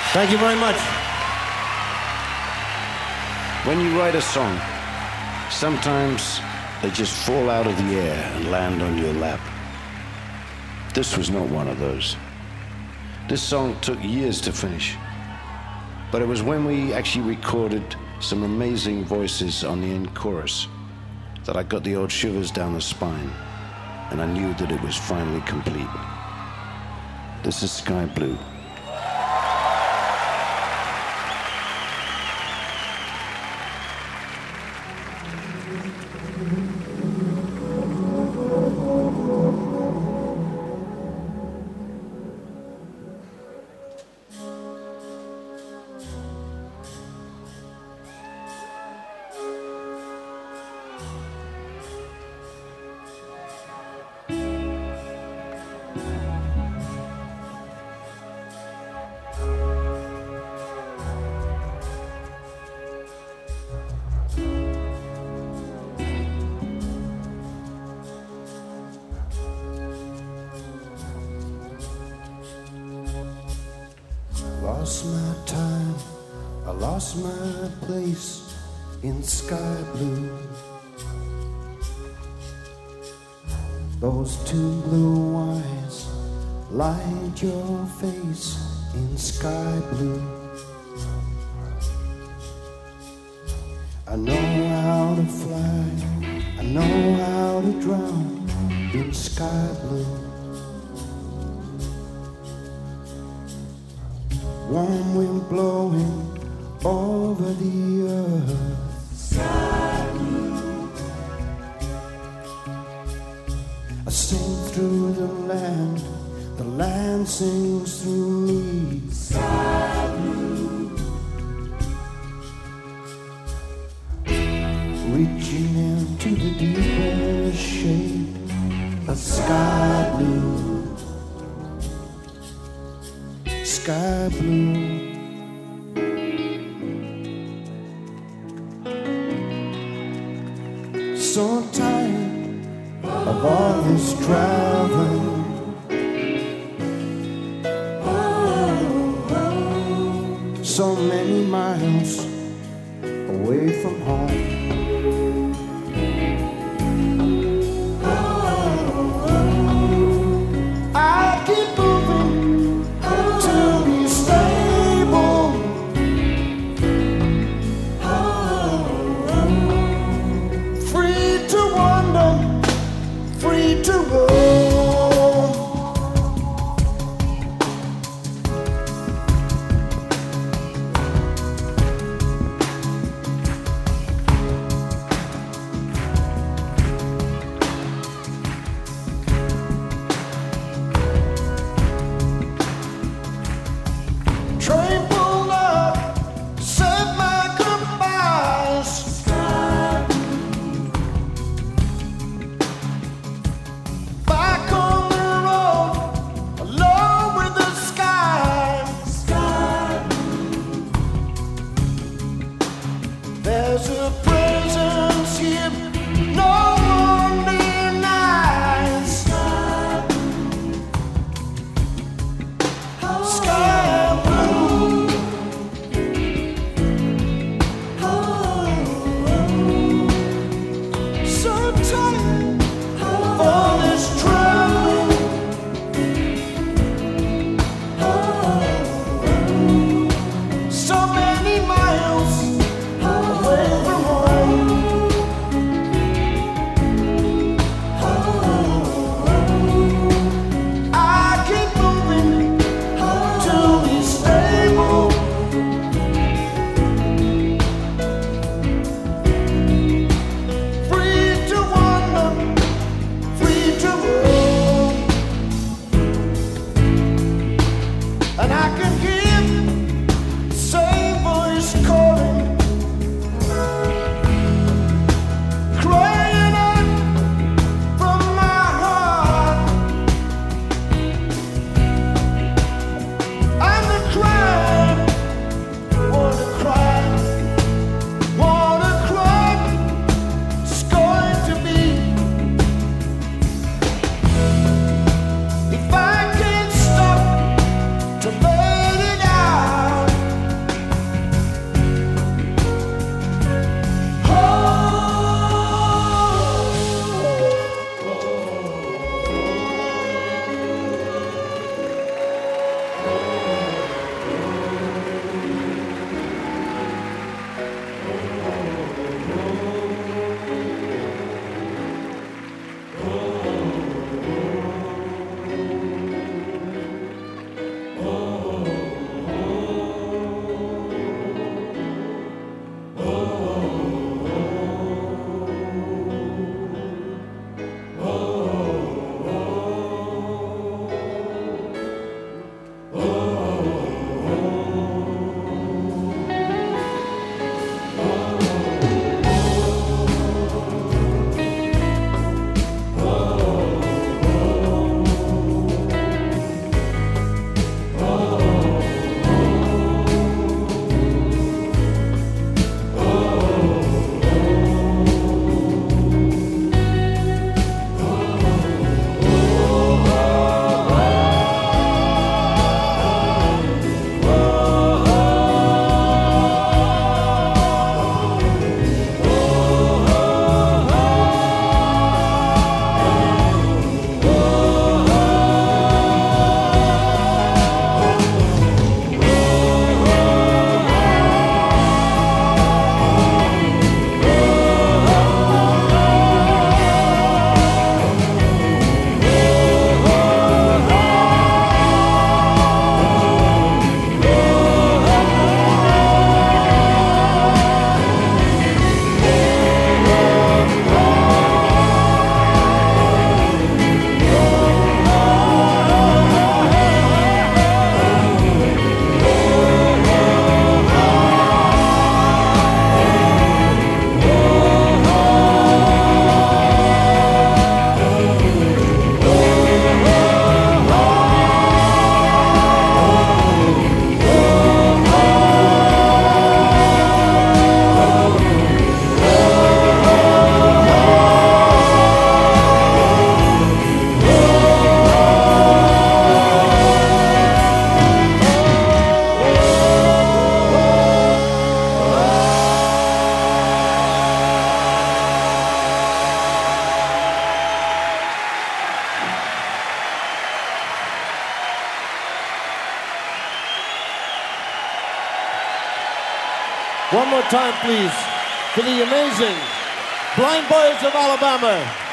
Thank you very much. When you write a song, sometimes they just fall out of the air and land on your lap. This was not one of those. This song took years to finish. But it was when we actually recorded some amazing voices on the end chorus that I got the old shivers down the spine, and I knew that it was finally complete. This is Sky Blue. Lost my time, I lost my place in sky blue. Those two blue eyes light your face in sky blue. I know how to fly, I know how to drown in sky blue. Warm wind blowing over the earth. Sky blue. I sing through the land sings through me. Sky blue. Reaching into the deepest shade of sky blue. Sky blue. So tired of all this traveling. So many miles away from home. I keep moving to be stable. Free to wander, free to roam. One more time, please, for the amazing Blind Boys of Alabama.